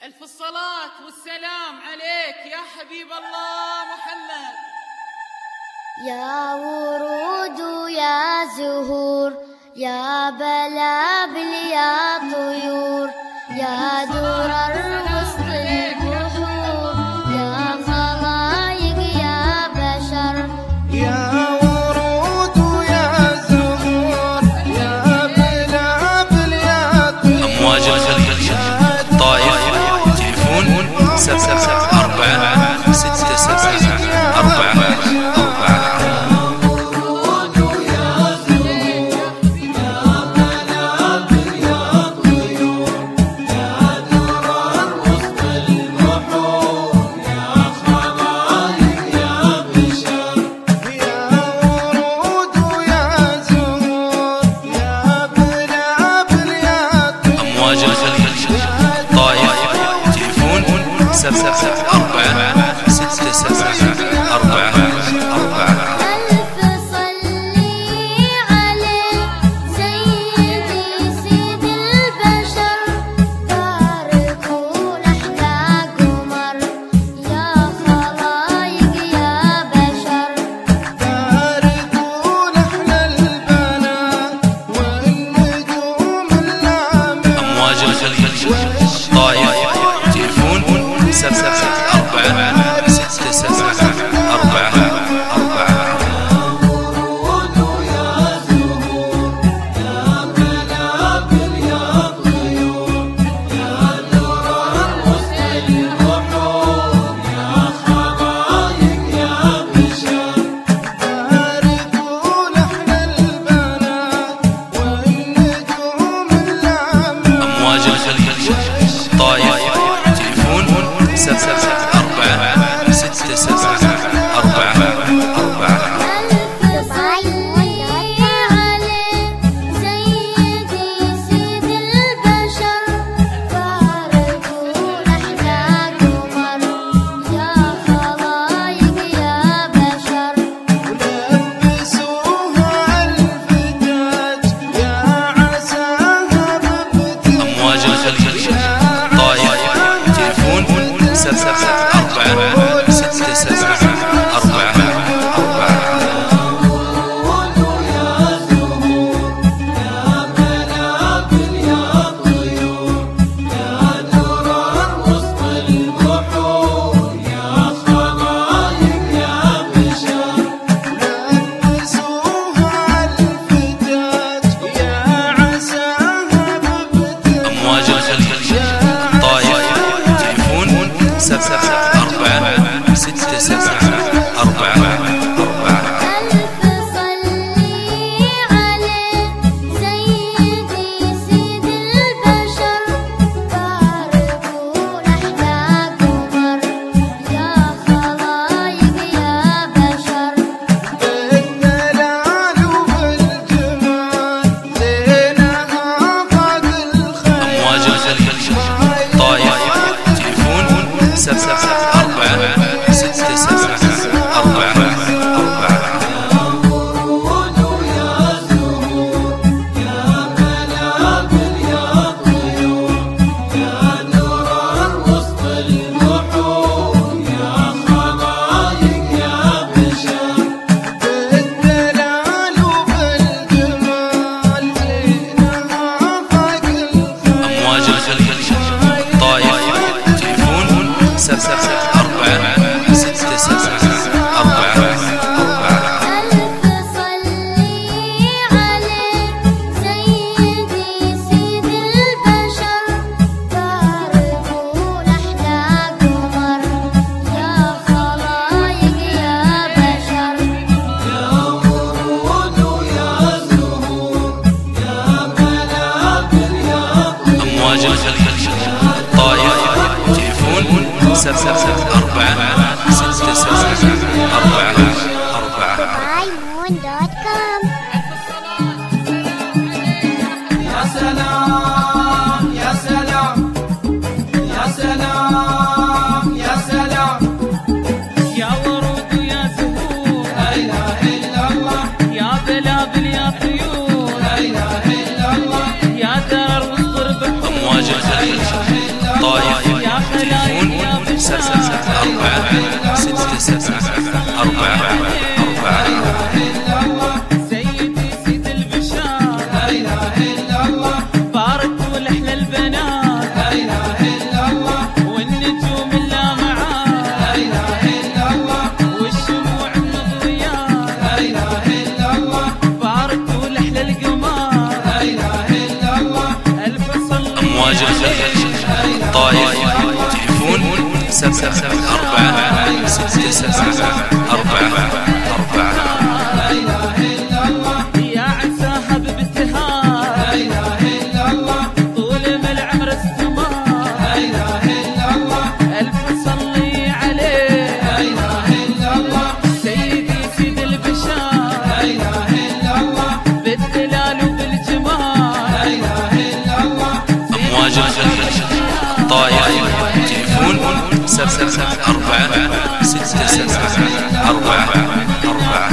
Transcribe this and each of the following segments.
ألف الصلاة والسلام عليك يا حبيب الله محمد. يا ورود يا زهور يا بلابل يا طيور يا درر وسط البحور يا خلايق يا بشر. يا ورود يا زهور يا بلابل يا طيور. أمواج الخليج طائف تليفون 7746774. طائف تليفون 7746774. ألف صلي عليه سيدي سيد البشر باركوا لحنا قمر يا خلايق يا بشر. باركوا لحنا البنات والنجوم اللامعة. أمواج الخليج طائف تليفون 7746774. أمواج الخليج طائف تليفون 7746774. ألف صلي عليه سيدي سيد البشر باركوا لحنا قمر يا خلايق يا بشر. ولبسوها ألف تاج يا عساها بابتهاج. أمواج الخليج طائف تليفون 7746774. أمواج الخليج طائف تليفون 7746774. ألف صلي عليه سيدي سيد البشر باركوا لحنا قمر يا خلايق يا بشر. بالدلال وبالجمال زينها فاق الخيال. أمواج الخليج طائف تليفون 7746774. بالدلال وبالجمال زينها فاق الخيال. أمواج الخليج طائف تليفون 7746774. ألف صلي عليه سيدي سيد البشر باركوا لحنا قمر يا خلايق يا بشر. أمواج الخليج طائف تليفون 7746774. iMoon.com. يا سلام يا سلام يا سلام يا سلام. يا ورود يا زهور لا إله إلا الله يا بلابل يا طيور لا إله إلا الله يا درر وسط البحور أمواج الخليج طائف 6 7 4 4. سيدي سيد البشار لا إله إلا الله بارك ولحن البنات لا إله إلا الله والنجوم اللامعات لا إله إلا الله والشموع المضويات لا إله إلا الله بارك ولحن القمار لا إله إلا الله ألف صلي أمواج الخيل طايف تحفون 7 4 6 7 4 4. لا إله إلا الله يا عساها بابتهار لا إله إلا الله طول ما العمر استمر لا إله إلا الله ألف صلي عليه لا إله إلا الله سيدي سيد البشار لا إله إلا الله بالدلال وبالجمال لا إله إلا الله أمواج الخيل طايف تحفون 7 4 6 7 4 4.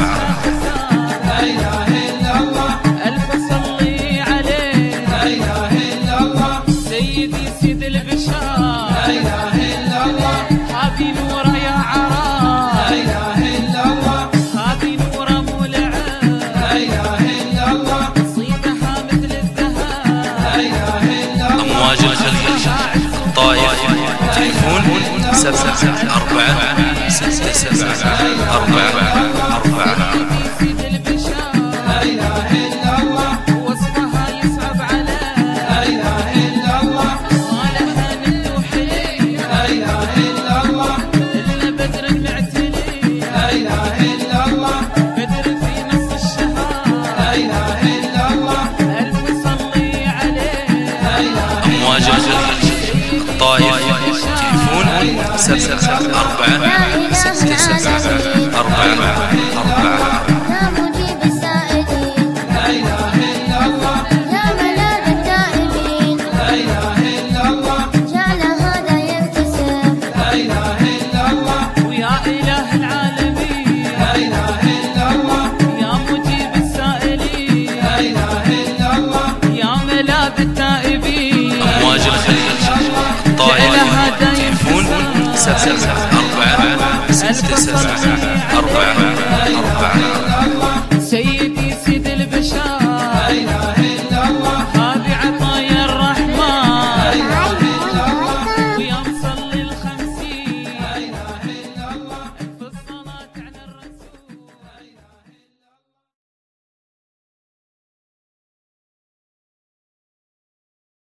لا إله إلا الله ألف صلي عليه لا إله إلا الله سيدي سيد البشار لا إله إلا الله هذه نوره يا عراس لا إله إلا الله هذه نوره مولعة لا إله إلا الله صيتها مثل الذهب لا إله إلا الله أمواج الخيل طايف تحفون 7 4 6 7 4 4. سيد البشار لا إله إلا الله وصفها يصعب عليه لا إله إلا الله ما لها ند وحلي لا إله إلا الله إلا بدر معتلي لا إله إلا الله بدر في نص الشهر لا إله إلا الله ألف صلي عليه لا إله أمواج الخيل طايف تحفون 7 4 6 7 4 4. يا مجيب السائلين لا إله إلا الله يا ملاذ التائبين لا إله إلا الله جعل هذا يبتسم لا إله إلا الله ويا إله العالمين لا إله إلا الله يا مجيب السائلين لا إله إلا الله يا ملاذ التائبين أمواج الخيل طايف تحفون 7 4 6 7 4 4.